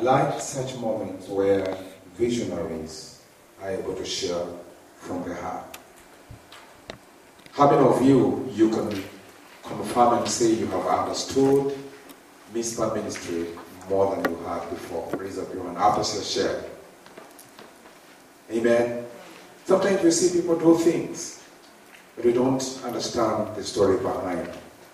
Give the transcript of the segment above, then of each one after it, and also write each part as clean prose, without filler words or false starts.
like such moments where visionaries are able to share from the heart. How many of you can confirm and say you have understood Mizpah ministry more than you had before? Raise up your hand after you share. Amen. Sometimes we see people do things, but we don't understand the story behind.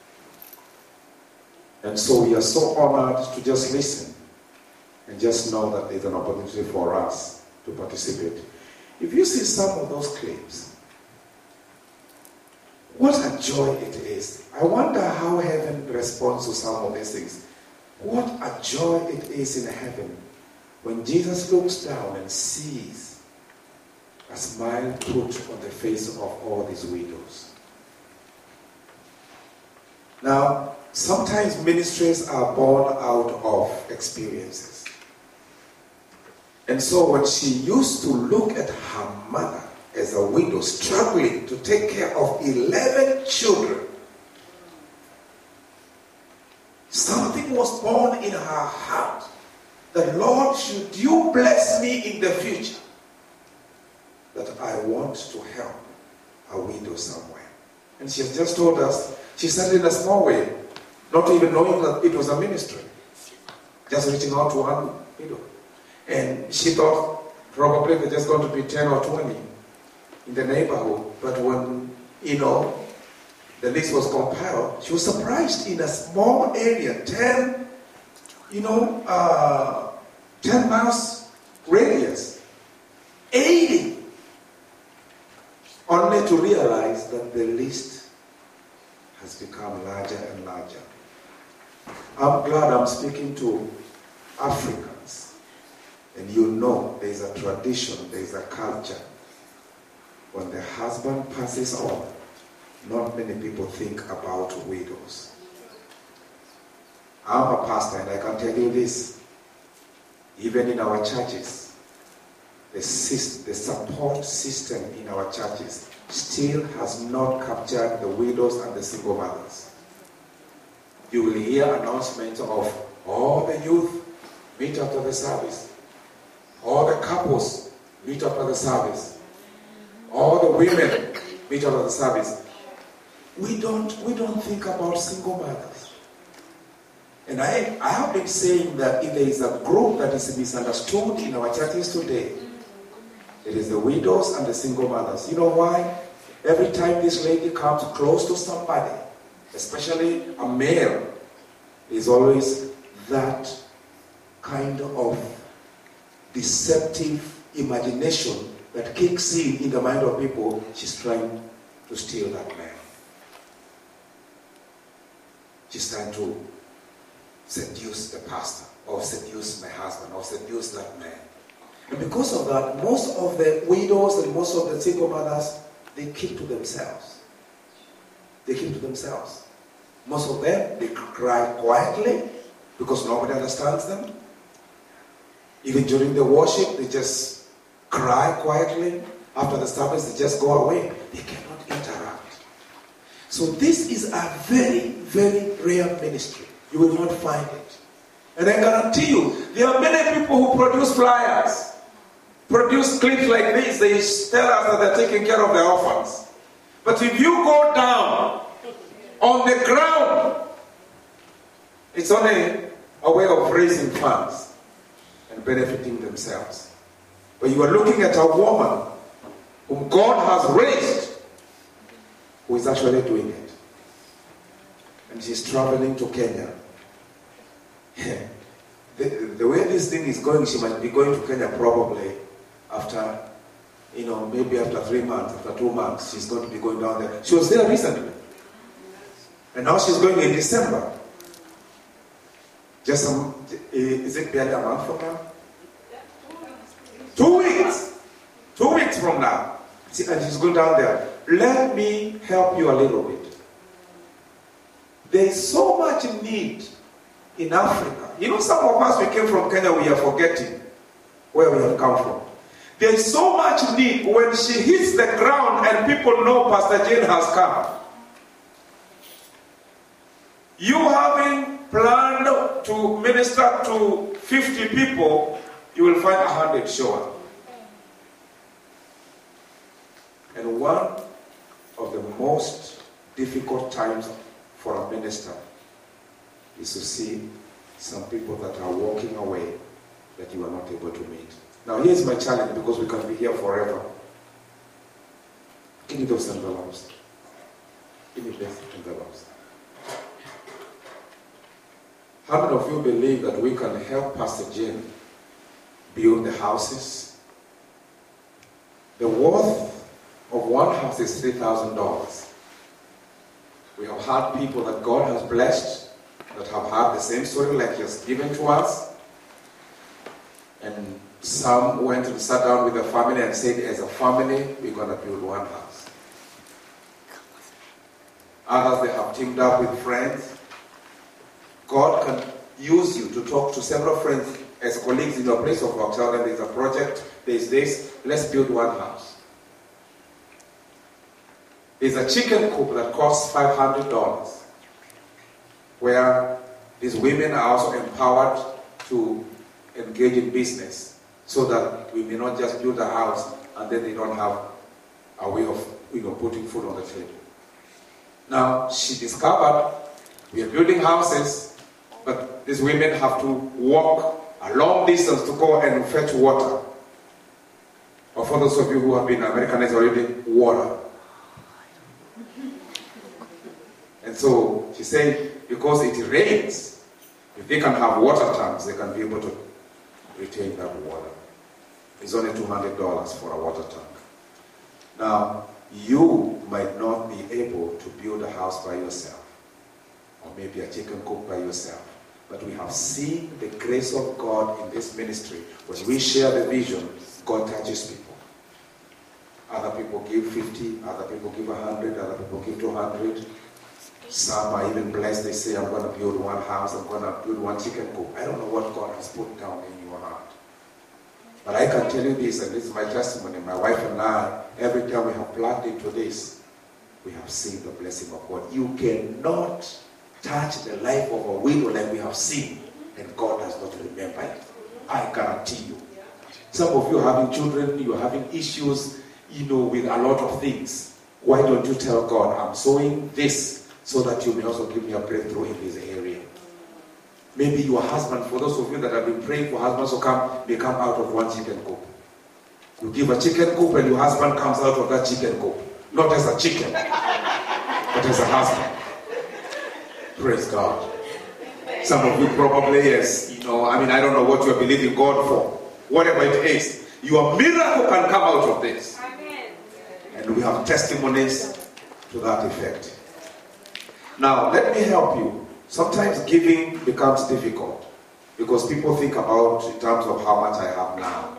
And so we are so honored to just listen and just know that there's an opportunity for us to participate. If you see some of those clips, what a joy it is. I wonder how heaven responds to some of these things. What a joy it is in heaven when Jesus looks down and sees a smile put on the face of all these widows. Now, sometimes ministries are born out of experiences. And so when she used to look at her mother as a widow, struggling to take care of 11 children, something was born in her heart that, Lord, should you bless me in the future, that I want to help a widow somewhere. And she has just told us, she started in a small way, not even knowing that it was a ministry, just reaching out to one widow. And she thought probably there's just going to be 10 or 20 in the neighborhood. But when, the list was compiled, she was surprised in a small area, 10 miles radius, 80. Only to realize that the list has become larger and larger. I'm glad I'm speaking to Africans. And there's a tradition, there's a culture. When the husband passes on, not many people think about widows. I'm a pastor and I can tell you this. Even in our churches, the support system in our churches still has not captured the widows and the single mothers. You will hear announcements of all the youth meet after the service. All the couples meet after the service. All the women meet after the service. We don't think about single mothers. And I have been saying that if there is a group that is misunderstood in our churches today, it is the widows and the single mothers. You know why? Every time this lady comes close to somebody, especially a male, is always that kind of deceptive imagination that kicks in the mind of people. She's trying to steal that man. She's trying to seduce the pastor, or seduce my husband, or seduce that man. And because of that, most of the widows and most of the single mothers, they keep to themselves. They keep to themselves. Most of them, they cry quietly because nobody understands them. Even during the worship, they just cry quietly. After the service, they just go away. They cannot interact. So this is a very, very rare ministry. You will not find it. And I guarantee you, there are many people who produce flyers, produce clips like this. They tell us that they're taking care of the orphans. But if you go down on the ground, it's only a way of raising funds and benefiting themselves. But you are looking at a woman whom God has raised, who is actually doing it. And she's traveling to Kenya. The way this thing is going, she might be going to Kenya probably after, maybe after 3 months, after 2 months, she's going to be going down there. She was there recently. And now she's going in December. Is it barely a month from now? 2 weeks. 2 weeks from now. And she's going down there. Let me help you a little bit. There is so much need in Africa. Some of us, we came from Kenya, we are forgetting where we have come from. There is so much need. When she hits the ground and people know Pastor Jane has come, you having plan to minister to 50 people, you will find 100 show up. And one of the most difficult times for a minister is to see some people that are walking away that you are not able to meet. Now here's my challenge, because we can be here forever. Give me those envelopes. Give me those envelopes. How many of you believe that we can help Pastor Jane build the houses? The worth of one house is $3,000. We have had people that God has blessed that have had the same story like He has given to us. And some went and sat down with the family and said, as a family, we're going to build one house. Others, they have teamed up with friends. God can use you to talk to several friends as colleagues in your place of work. Tell them there's a project, there's this, let's build one house. There's a chicken coop that costs $500, where these women are also empowered to engage in business, so that we may not just build a house and then they don't have a way of putting food on the table. Now, she discovered we are building houses, but these women have to walk a long distance to go and fetch water. Or for those of you who have been Americanized already, water. And so she said, because it rains, if they can have water tanks, they can be able to retain that water. It's only $200 for a water tank. Now, you might not be able to build a house by yourself, or maybe a chicken coop by yourself. But we have seen the grace of God in this ministry. When we share the vision, God touches people. Other people give 50, other people give 100, other people give 200. Some are even blessed. They say, I'm going to build one house, I'm going to build one chicken coop. I don't know what God has put down in your heart. But I can tell you this, and this is my testimony. My wife and I, every time we have plugged into this, we have seen the blessing of God. You cannot touch the life of a widow like we have seen, and God does not remember it. I guarantee you. Some of you are having children, you are having issues, with a lot of things. Why don't you tell God, I'm sowing this so that you may also give me a breakthrough in this area? Maybe your husband, for those of you that have been praying for husbands to may come out of one chicken coop. You give a chicken coop and your husband comes out of that chicken coop. Not as a chicken, but as a husband. Praise God. Some of you probably, yes, I don't know what you're believing God for. Whatever it is, your miracle can come out of this. Amen. And we have testimonies to that effect. Now, let me help you. Sometimes giving becomes difficult because people think about in terms of how much I have now.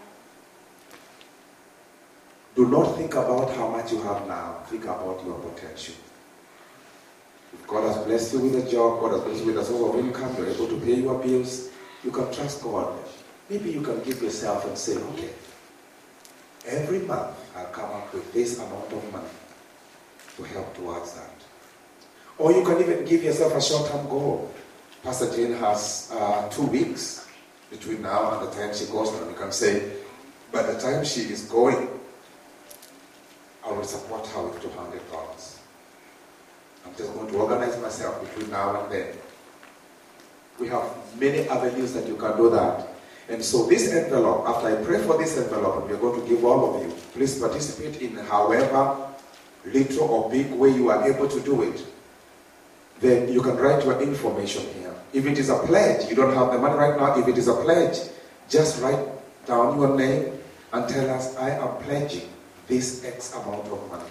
Do not think about how much you have now. Think about your potential. If God has blessed you with a job, God has blessed you with a source of income, you're able to pay your bills, you can trust God. Maybe you can give yourself and say, okay, every month I'll come up with this amount of money to help towards that. Or you can even give yourself a short-term goal. Pastor Jane has 2 weeks between now and the time she goes down. You can say, by the time she is going, I will support her with $200. I'm just going to organize myself between now and then. We have many avenues that you can do that. And so this envelope, after I pray for this envelope, and we're going to give all of you, please participate in however little or big way you are able to do it. Then you can write your information here. If it is a pledge, you don't have the money right now. If it is a pledge, just write down your name and tell us, I am pledging this X amount of money.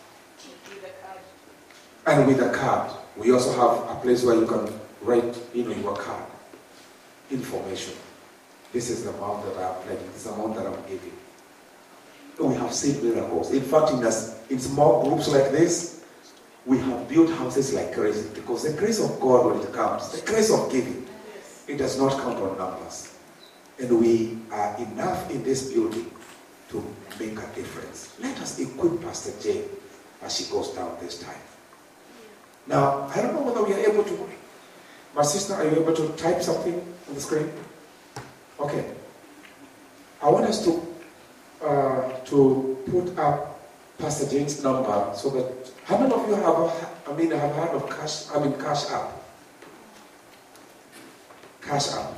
And with a card, we also have a place where you can write your card information. This is the amount that I am pledging. This is the amount that I'm giving. We have seen miracles. In fact, in small groups like this, we have built houses like crazy, because the grace of God, when it comes, the grace of giving, it does not count on numbers. And we are enough in this building to make a difference. Let us equip Pastor Jane as she goes down this time. Now, I don't know whether we are able to My sister, are you able to type something on the screen? Okay. I want us to put up Pastor Jane's number so that, how many of you have heard of Cash App? Cash App.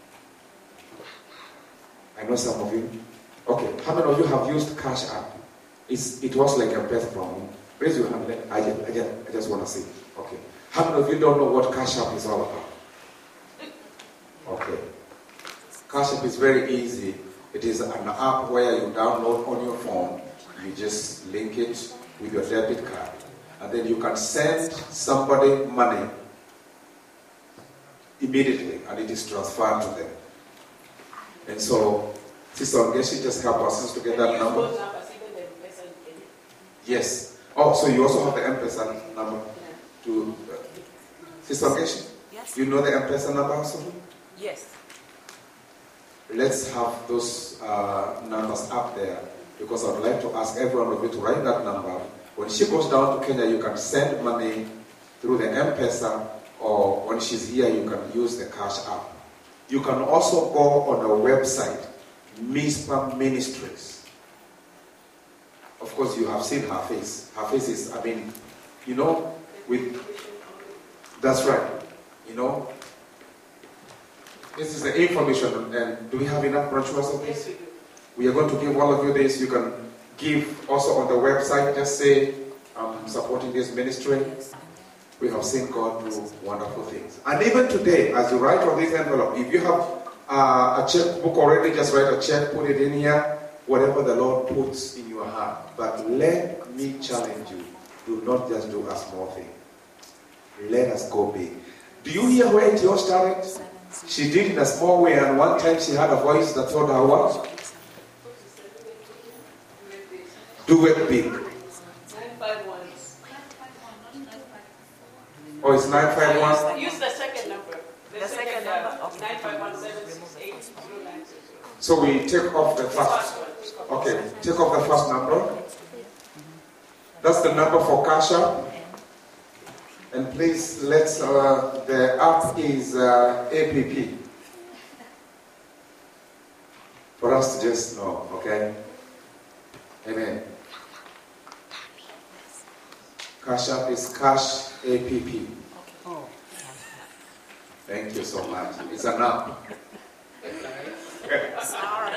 I know some of you. Okay. How many of you have used Cash App? It was like a birth from. Raise your hand. I just want to see. Okay. How many of you don't know what Cash App is all about? Okay. Cash App is very easy. It is an app where you download on your phone. You just link it with your debit card. And then you can send somebody money immediately, and it is transferred to them. And so, Sister Ongeshi, just help us to get that number. Yes. Oh, so you also have the M-Pesa number? To Sister Ongeshi? Yes. Do you know the M-Pesa number also? Yes. Let's have those numbers up there, because I would like to ask everyone of you to write that number. When she goes down to Kenya, you can send money through the M-Pesa, or when she's here, you can use the Cash App. You can also go on our website, Mizpah Ministries. Of course, you have seen her face. Her face is, that's right. This is the information. And do we have enough brochures of this? Yes, we do. We are going to give all of you this. You can give also on the website. Just say, I'm supporting this ministry. We have seen God do wonderful things. And even today, as you write on this envelope, if you have a checkbook already, just write a check, put it in here, whatever the Lord puts in your heart. But let me challenge you, do not just do a small thing. Let us go big. Do you hear where it all started? She did in a small way, and one time she had a voice that told her what? Do it big. 951. Oh, it's 951? Use the second number. The second number of 951-768-0960. So we take off the first. Okay, take off the first number. That's the number for Cash App. And please, the app is APP. For us to just know, okay? Amen. Cash App is Cash APP. Thank you so much. It's an app. Sorry.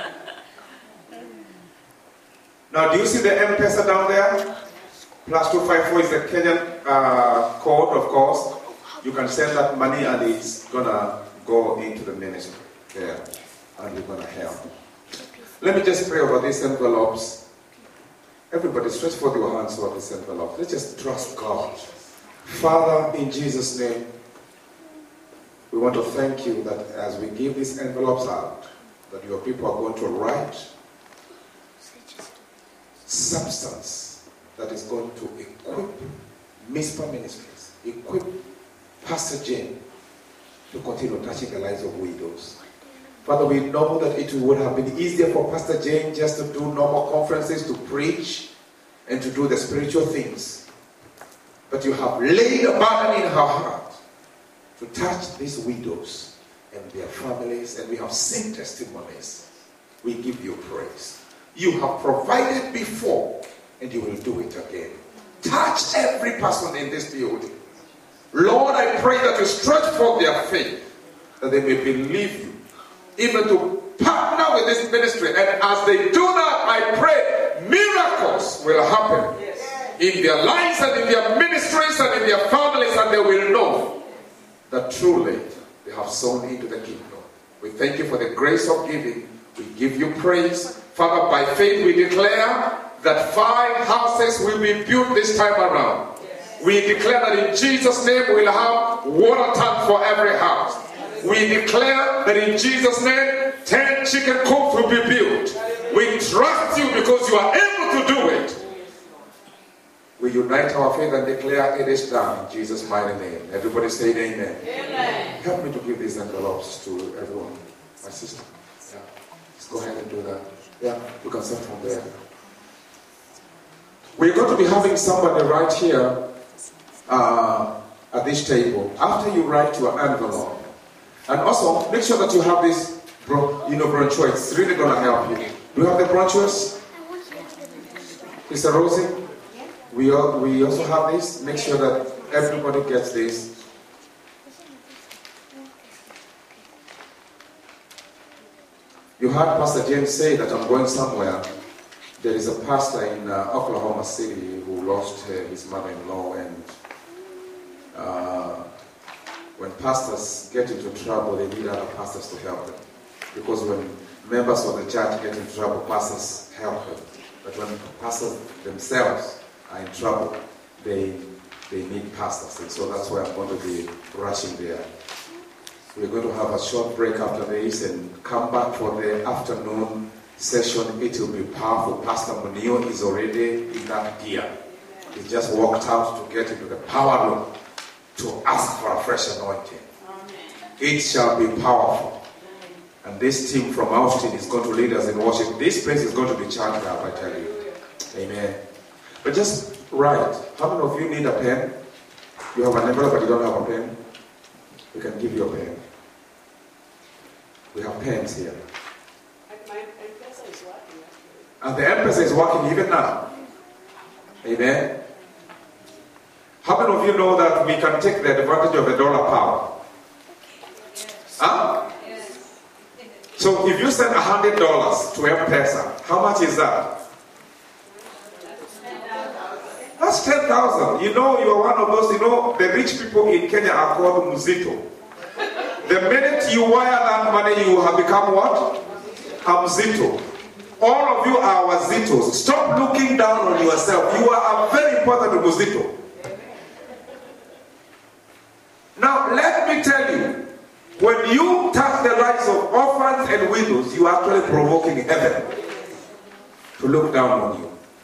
Now, do you see the M-Pesa down there? +254 is the Kenyan code, of course. You can send that money and it's going to go into the ministry there. And you're going to help. Let me just pray over these envelopes. Everybody stretch forth your hands over this envelope. Let's just trust God. Father, in Jesus' name, we want to thank you that as we give these envelopes out, that your people are going to write substance that is going to equip Mizpah Ministries, equip Pastor Jane to continue touching the lives of widows. Father, we know that it would have been easier for Pastor Jane just to do normal conferences, to preach, and to do the spiritual things. But you have laid a burden in her heart to touch these widows and their families, and we have seen testimonies. We give you praise. You have provided before, and you will do it again. Touch every person in this building. Lord, I pray that you stretch forth their faith, that they may believe you, even to partner with this ministry. And as they do that, I pray miracles will happen in their lives and in their ministries and in their families, and they will know that truly they have sown into the kingdom. We thank you for the grace of giving. We give you praise. Father, by faith we declare that 5 houses will be built this time around. We declare that in Jesus' name we'll have water tank for every house. We declare that in Jesus' name 10 chicken coops will be built. We trust you because you are able to do it. We unite our faith and declare it is done in Jesus' mighty name. Everybody say amen. Amen. Help me to give these envelopes to everyone. My sister. Yeah. Let's go ahead and do that. Yeah, you can start from there. We're going to be having somebody right here at this table. After you write your envelope, and also make sure that you have this, brochure. It's really going to help you. Do you have the brochures? Mr. Rosie? We also have this. Make sure that everybody gets this. You heard Pastor James say that I'm going somewhere. There is a pastor in Oklahoma City who lost his mother-in-law, and when pastors get into trouble, they need other pastors to help them. Because when members of the church get in trouble, pastors help them. But when pastors themselves are in trouble, they need pastors. And so that's why I'm going to be rushing there. We're going to have a short break after this and come back for the afternoon session. It will be powerful. Pastor Munio is already in that gear. He just walked out to get into the power room to ask for a fresh anointing. Amen. It shall be powerful. And this team from Austin is going to lead us in worship. This place is going to be charged up, I tell you. Amen. But just write. How many of you need a pen? You have an envelope but you don't have a pen? We can give you a pen. We have pens here. My M-Pesa is working. And the M-Pesa is working even now. Amen. How many of you know that we can take the advantage of the dollar power? Huh? Yes. So if you send $100 to M-Pesa, how much is that? That's 10,000. You know, you are one of those, the rich people in Kenya are called Muzito. The minute you wire that money, you have become what? A Muzito. All of you are Wazitos. Stop looking down on yourself. You are a very important Muzito. Now, let me tell you, when you touch the lives of orphans and widows, you are actually provoking heaven to look down on you.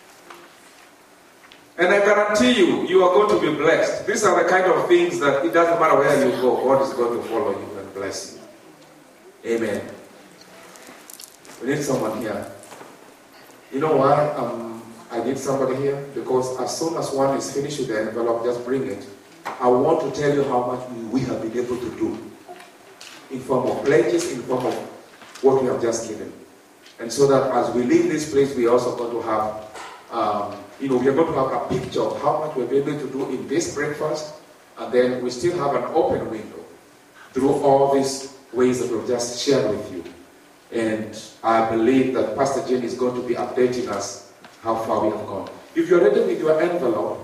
And I guarantee you, you are going to be blessed. These are the kind of things that it doesn't matter where you go, God is going to follow you and bless you. Amen. We need someone here. You know why I need somebody here? Because as soon as one is finished with the envelope, just bring it. I want to tell you how much we have been able to do in form of pledges, in form of what we have just given. And so that as we leave this place, we are also going to have we are going to have a picture of how much we're able to do in this breakfast, and then we still have an open window through all these ways that we've just shared with you. And I believe that Pastor Jane is going to be updating us how far we have gone. If you're ready with your envelope,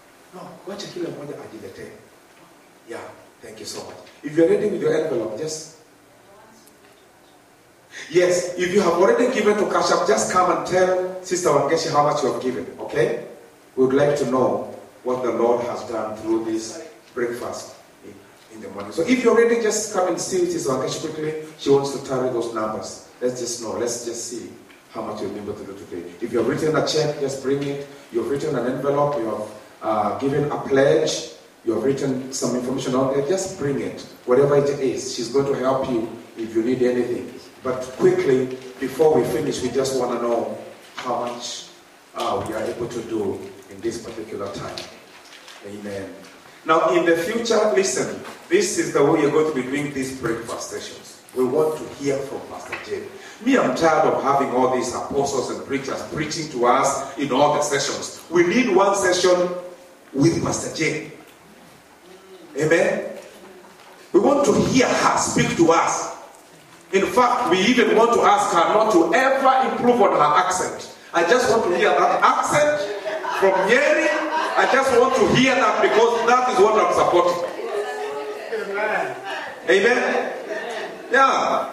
yeah, thank you so much. If you're ready with your envelope, yes, if you have already given to Cash App, just come and tell Sister Wangeshi how much you have given, okay? We would like to know what the Lord has done through this breakfast in the morning. So if you're ready, just come and see Sister Wangeshi quickly. She wants to tally those numbers. Let's just know. Let's just see how much you've been able to do today. If you've written a check, just bring it. You've written an envelope. You have given a pledge. You have written some information on there. Just bring it. Whatever it is, she's going to help you if you need anything. But quickly, before we finish, we just want to know how much we are able to do in this particular time. Amen. Now, in the future, listen, this is the way you're going to be doing these breakfast sessions. We want to hear from Pastor Jane. Me, I'm tired of having all these apostles and preachers preaching to us in all the sessions. We need one session with Pastor Jane. Amen. We want to hear her speak to us. In fact, we even want to ask her not to ever improve on her accent. I just want to hear that accent from Nyeri. I just want to hear that because that is what I'm supporting. Amen. Amen. Yeah.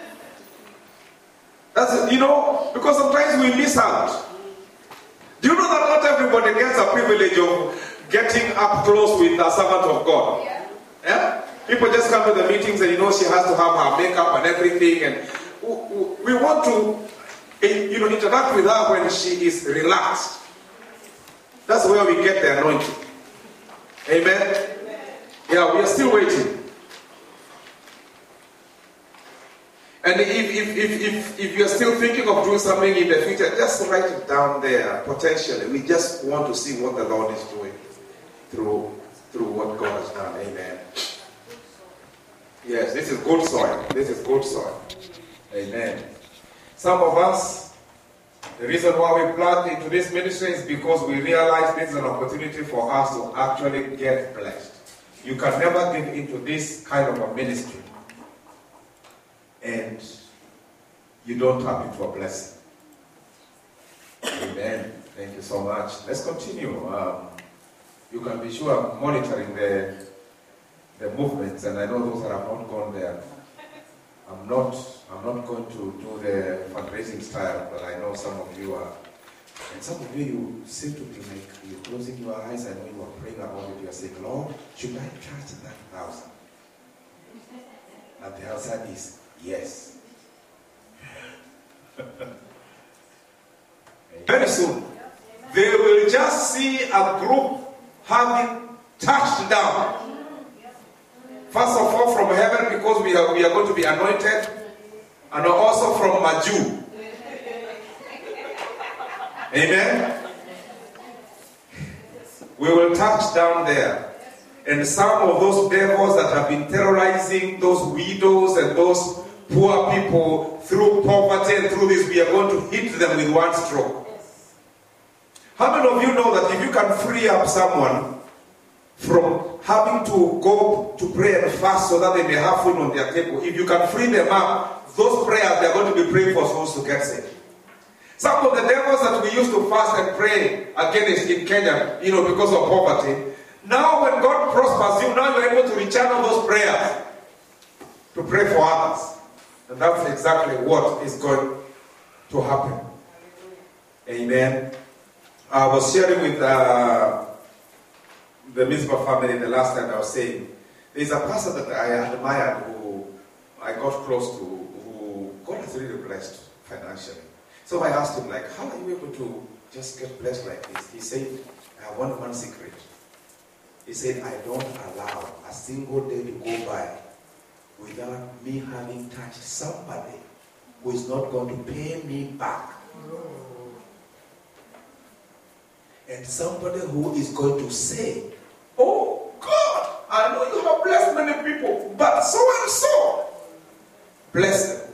That's, because sometimes we miss out. Do you know that not everybody gets a privilege of getting up close with a servant of God? Yeah? People just come to the meetings and she has to have her makeup and everything, and we want to interact with her when she is relaxed. That's where we get the anointing. Amen? Yeah, we are still waiting. And if you're still thinking of doing something in the future, just write it down there, potentially. We just want to see what the Lord is doing through through what God has done. Amen. Yes, this is good soil. This is good soil. Amen. Some of us, the reason why we plant into this ministry is because we realize this is an opportunity for us to actually get blessed. You can never give into this kind of a ministry and you don't tap into a blessing. Amen. Thank you so much. Let's continue. You can be sure I'm monitoring the movements, and I know those that have not gone there. I'm not going to do the fundraising style, but I know some of you are. And some of you seem to be like, you're closing your eyes. I know you are praying about it. You're saying, Lord, should I charge that 1,000? And the answer is yes. Very soon, they will just see a group having touched down. First of all, from heaven, because we are going to be anointed, and also from Maju. Amen. We will touch down there, and some of those devils that have been terrorizing those widows and those poor people through poverty and through this, we are going to hit them with one stroke. How many of you know that if you can free up someone from having to go to pray and fast so that they may have food on their table, if you can free them up, those prayers, they are going to be praying for souls to get saved. Some of the devils that we used to fast and pray against in Kenya, because of poverty, now when God prospers you, now you're able to rechannel those prayers to pray for others. And that's exactly what is going to happen. Amen. I was sharing with the Mizpah family the last time. I was saying, there's a person that I admired who I got close to, who God has really blessed financially. So I asked him, like, how are you able to just get blessed like this? He said, I have one secret. He said, I don't allow a single day to go by without me having touched somebody who is not going to pay me back. And somebody who is going to say, oh God, I know you have blessed many people, but so and so, bless them.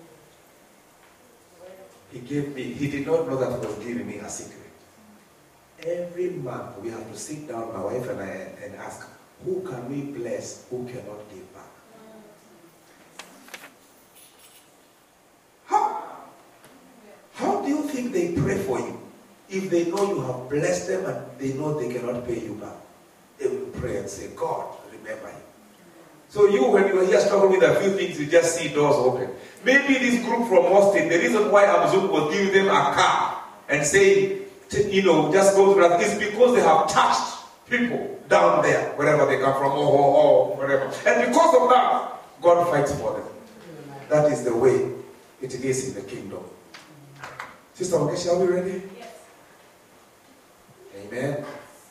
He did not know that he was giving me a secret. Every month we have to sit down, my wife and I, and ask, who can we bless, who cannot give back? How do you think they pray for you? If they know you have blessed them and they know they cannot pay you back, they will pray and say, God, remember him. So you, when you are here struggling with a few things, you just see doors open. Maybe this group from Austin, the reason why Amazon was giving them a car and saying, just go through that is because they have touched people down there, wherever they come from, or wherever. And because of that, God fights for them. That is the way it is in the kingdom. Sister Okeshi, are we ready? Yes. Amen.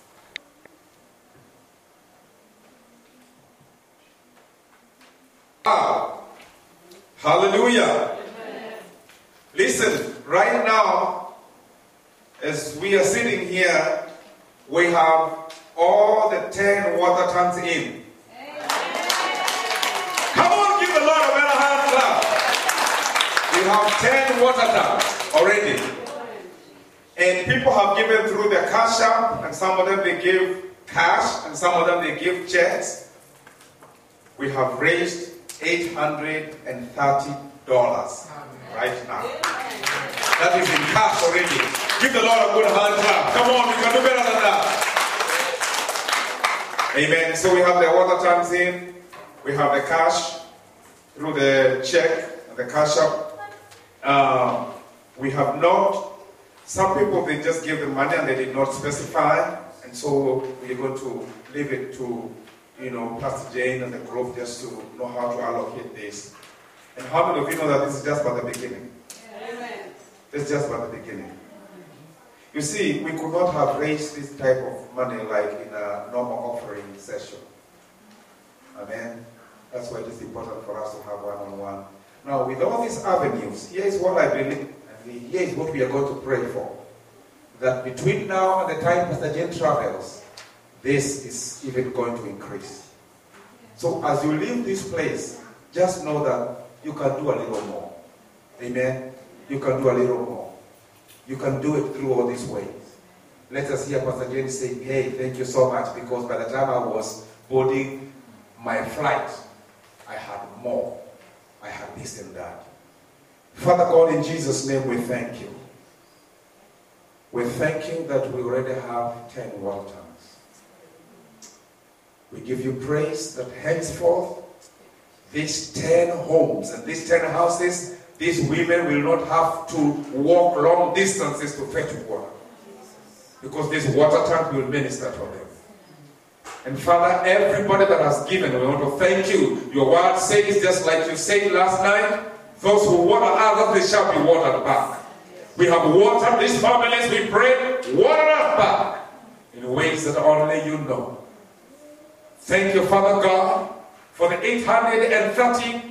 Wow. Hallelujah. Amen. Listen, right now, as we are sitting here, we have all the 10 water tanks in. Amen. Come on, give the Lord a better hand clap. We have 10 water tanks already. And people have given through the cash app, and some of them they give cash, and some of them they give checks. We have raised $830 right now. That is in cash already. Give the Lord a good hand clap. Come on, we can do better than that. Amen. So we have the water tanks in, we have the cash through the check and the cash app. We have not. Some people, they just give the money and they did not specify. And so we're going to leave it to, Pastor Jane and the group just to know how to allocate this. And how many of you know that this is just about the beginning? Amen. This is just about the beginning. You see, we could not have raised this type of money like in a normal offering session. Amen. That's why it is important for us to have one-on-one. Now, with all these avenues, here is what I believe. Here is what we are going to pray for. That between now and the time Pastor Jane travels, this is even going to increase. So as you leave this place, just know that you can do a little more. Amen? You can do a little more. You can do it through all these ways. Let us hear Pastor Jenny saying, hey, thank you so much, because by the time I was boarding my flight, I had more. I had this and that. Father God, in Jesus' name, we thank you. We thank you that we already have 10 water tanks. We give you praise that henceforth, these 10 homes and these 10 houses, these women will not have to walk long distances to fetch water. Because this water tank will minister to them. And Father, everybody that has given, we want to thank you. Your word says, just like you said last night, those who water others, they shall be watered back. We have watered these families, we pray, water us back in ways that only you know. Thank you, Father God, for the $830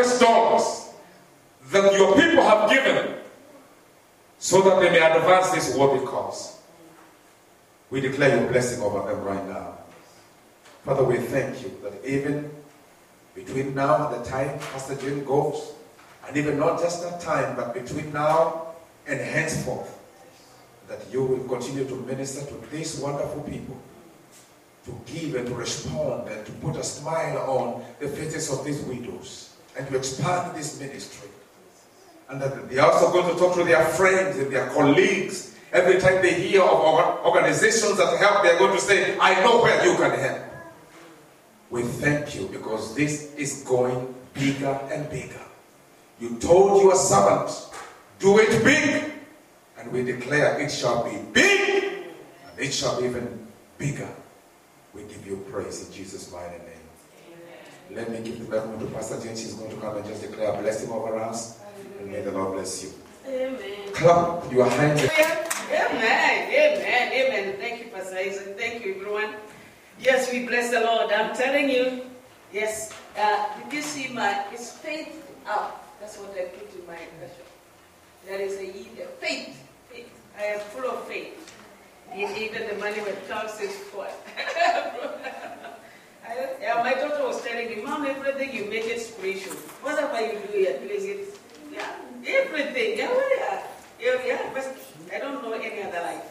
that your people have given so that they may advance this worthy cause. We declare your blessing over them right now. Father, we thank you that even between now and the time Pastor Jim goes, and even not just that time, but between now and henceforth, that you will continue to minister to these wonderful people, to give and to respond and to put a smile on the faces of these widows, and to expand this ministry. And that they are also going to talk to their friends and their colleagues. Every time they hear of organizations that help, they are going to say, I know where you can help. We thank you because this is going bigger and bigger. You told your servant, do it big. And we declare it shall be big. And it shall be even bigger. We give you praise in Jesus' mighty name. Amen. Let me give the microphone to Pastor Jane. She's going to come and just declare a blessing over us. And may the Lord bless you. Amen. Clap your hands. Amen. Amen. Amen. Thank you, Pastor Isaac. Thank you, everyone. Yes, we bless the Lord. I'm telling you. Yes. Did you see it's faith up. That's what I put in my question. There is a faith. Faith. I am full of faith. Even the money when comes is for. My daughter was telling me, Mom, everything you make it spiritual. Whatever you do, you're doing it. Yeah, everything. Yeah, but I don't know any other life.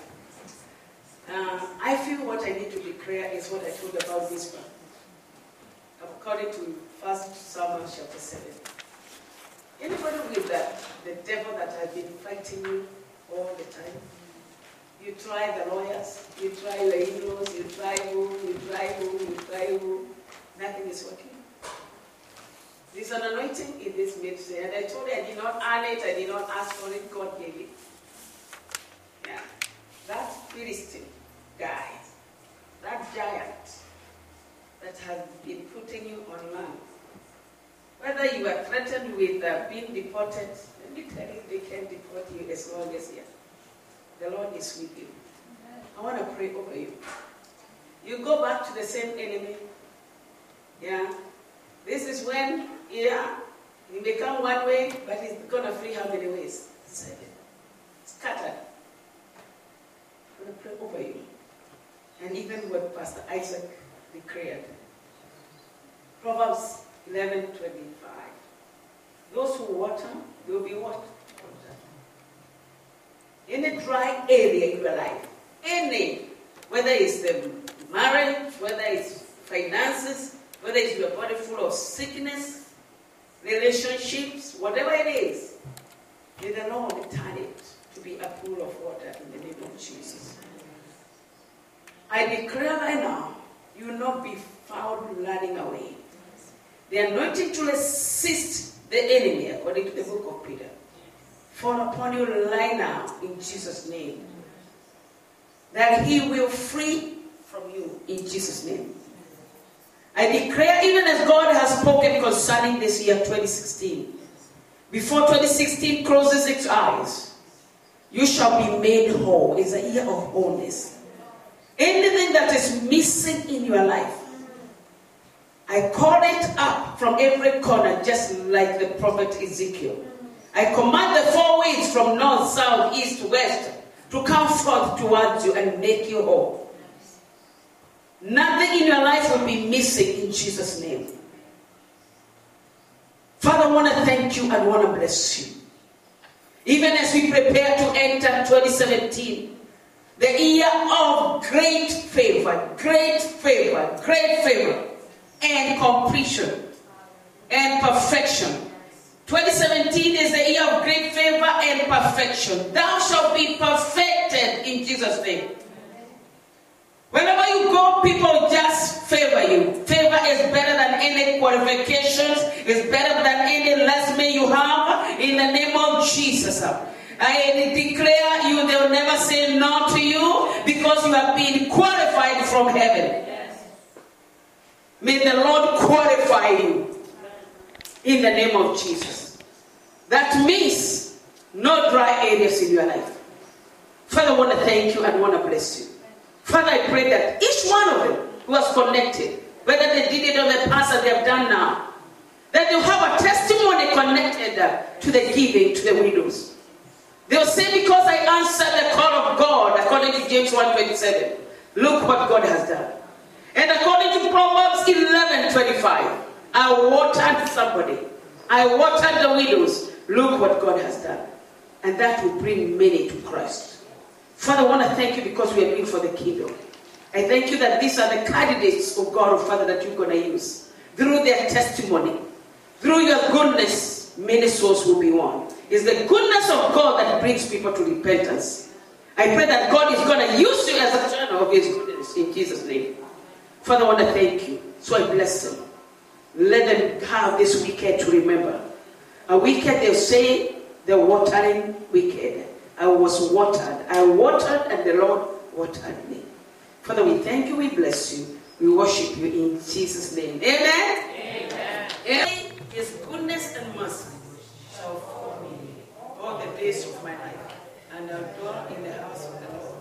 I feel what I need to declare is what I told about this one. According to 1 Samuel chapter 7. Anybody with the devil that has been fighting you all the time? You try the lawyers, you try your in-laws, you try who, nothing is working. There's an anointing in this ministry, and I told you I did not earn it, I did not ask for it, God gave it. Yeah. That Philistine guy, that giant that has been putting you on land, whether you are threatened with being deported, let me tell you, they can deport you as long as the Lord is with you. I want to pray over you. You go back to the same enemy. Yeah. This is when, you become one way, but it's going to flee how many ways? 7. Scattered. I'm going to pray over you. And even what Pastor Isaac declared. Proverbs 11:25. Those who water will be watered. Any dry area in your life, whether it's the marriage, whether it's finances, whether it's your body full of sickness, relationships, whatever it is, may the Lord turn it to be a pool of water in the name of Jesus. I declare right now, you will not be found running away. The anointing to resist the enemy, according to the book of Peter, fall upon you right now in Jesus' name. That he will free from you in Jesus' name. I declare, even as God has spoken concerning this year 2016, before 2016 closes its eyes, you shall be made whole. It's a year of wholeness. Anything that is missing in your life, I call it up from every corner, just like the prophet Ezekiel. I command the 4 winds from north, south, east, west to come forth towards you and make you whole. Nothing in your life will be missing in Jesus' name. Father, I want to thank you and want to bless you. Even as we prepare to enter 2017, the year of great favor, and completion and perfection. 2017 is the year of great favor and perfection. Thou shalt be perfected in Jesus' name. Whenever you go, people just favor you. Favor is better than any qualifications. It's better than any resume you have. In the name of Jesus, I declare you, they will never say no to you because you have been qualified from heaven. May the Lord qualify you in the name of Jesus. That means no dry areas in your life. Father, I want to thank you and want to bless you. Father, I pray that each one of them who has connected, whether they did it on the past or they have done now, that they'll have a testimony connected to the giving to the widows. They'll say, because I answered the call of God, according to James 1:27, look what God has done. And according to Proverbs 11:25, I watered somebody. I watered the widows. Look what God has done. And that will bring many to Christ. Father, I want to thank you because we are doing for the kingdom. I thank you that these are the candidates, oh God, oh Father, that you're going to use. Through their testimony, through your goodness, many souls will be won. It's the goodness of God that brings people to repentance. I pray that God is going to use you as a channel of his goodness in Jesus' name. Father, I want to thank you. So I bless them. Let them have this weekend to remember. A weekend, they'll say, the watering weekend. I was watered. I watered and the Lord watered me. Father, we thank you. We bless you. We worship you in Jesus' name. Amen? Amen. His goodness and mercy shall follow me all the days of my life. And I'll dwell in the house of the Lord